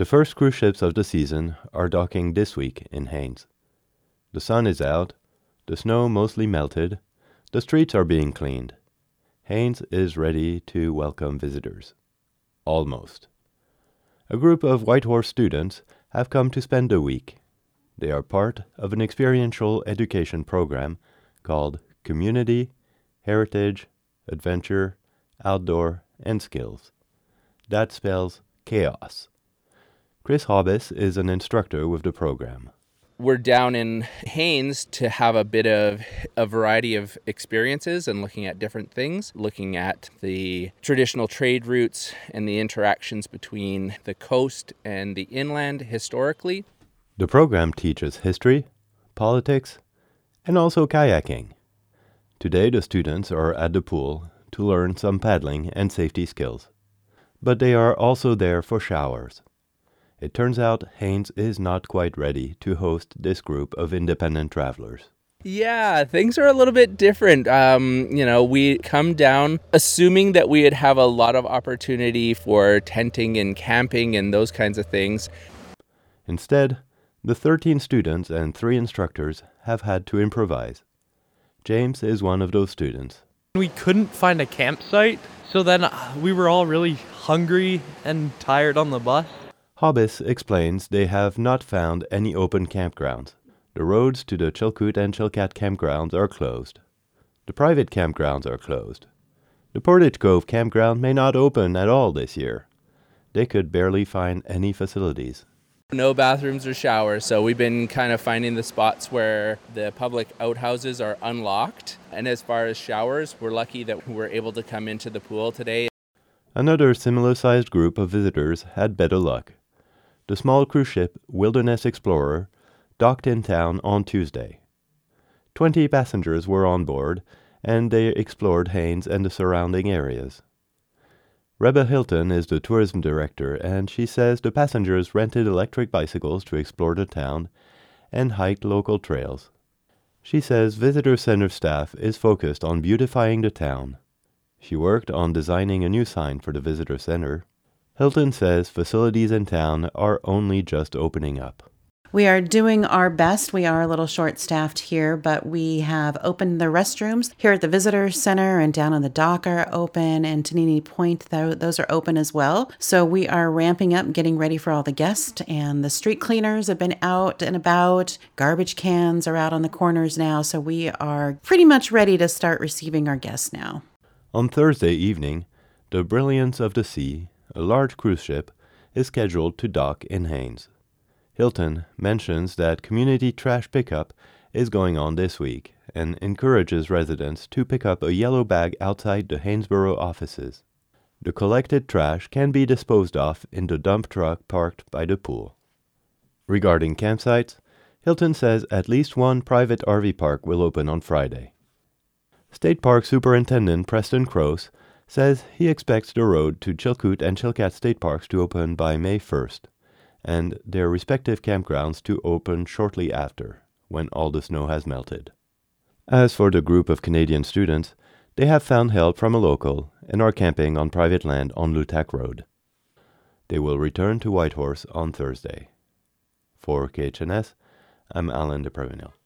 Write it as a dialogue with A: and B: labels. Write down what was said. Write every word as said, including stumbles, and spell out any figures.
A: The first cruise ships of the season are docking this week in Haines. The sun is out, the snow mostly melted, the streets are being cleaned. Haines is ready to welcome visitors. Almost. A group of Whitehorse students have come to spend a week. They are part of an experiential education program called Community, Heritage, Adventure, Outdoor, and Skills. That spells chaos. Chris Hobbes is an instructor with the program.
B: We're down in Haines to have a bit of a variety of experiences and looking at different things, looking at the traditional trade routes and the interactions between the coast and the inland historically.
A: The program teaches history, politics, and also kayaking. Today the students are at the pool to learn some paddling and safety skills. But they are also there for showers. It turns out Haines is not quite ready to host this group of independent travelers.
B: Yeah, things are a little bit different. Um, you know, we come down assuming that we would have a lot of opportunity for tenting and camping and those kinds of things.
A: Instead, the thirteen students and three instructors have had to improvise. James is one of those students.
C: We couldn't find a campsite, so then we were all really hungry and tired on the bus.
A: Hobbes explains they have not found any open campgrounds. The roads to the Chilkoot and Chilkat campgrounds are closed. The private campgrounds are closed. The Portage Cove campground may not open at all this year. They could barely find any facilities.
B: No bathrooms or showers, so we've been kind of finding the spots where the public outhouses are unlocked. And as far as showers, we're lucky that we're able to come into the pool today.
A: Another similar-sized group of visitors had better luck. The small cruise ship Wilderness Explorer docked in town on Tuesday. Twenty passengers were on board, and they explored Haines and the surrounding areas. Reba Hilton is the tourism director, and she says the passengers rented electric bicycles to explore the town and hiked local trails. She says visitor center staff is focused on beautifying the town. She worked on designing a new sign for the visitor center. Hilton says facilities in town are only just opening up.
D: We are doing our best. We are a little short-staffed here, but we have opened the restrooms here at the Visitor Center and down on the dock are open, and Tanini Point, those are open as well. So we are ramping up, getting ready for all the guests, and the street cleaners have been out and about. Garbage cans are out on the corners now, so we are pretty much ready to start receiving our guests now.
A: On Thursday evening, the Brilliance of the Sea, a large cruise ship, is scheduled to dock in Haines. Hilton mentions that community trash pickup is going on this week and encourages residents to pick up a yellow bag outside the Hainesboro offices. The collected trash can be disposed of in the dump truck parked by the pool. Regarding campsites, Hilton says at least one private R V park will open on Friday. State Park Superintendent Preston Crouse says he expects the road to Chilkoot and Chilkat State Parks to open by May first, and their respective campgrounds to open shortly after, when all the snow has melted. As for the group of Canadian students, they have found help from a local and are camping on private land on Lutak Road. They will return to Whitehorse on Thursday. For K H N S, I'm Alan de Prevenil.